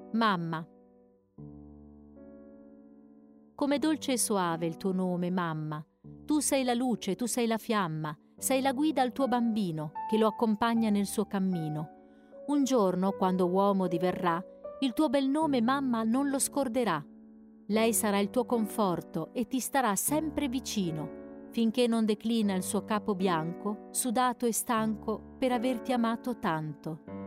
Mamma. Come dolce e soave il tuo nome, mamma. Tu sei la luce, tu sei la fiamma, sei la guida al tuo bambino che lo accompagna nel suo cammino. Un giorno, quando uomo diverrà, il tuo bel nome, mamma, non lo scorderà. Lei sarà il tuo conforto e ti starà sempre vicino, finché non declina il suo capo bianco, sudato e stanco per averti amato tanto.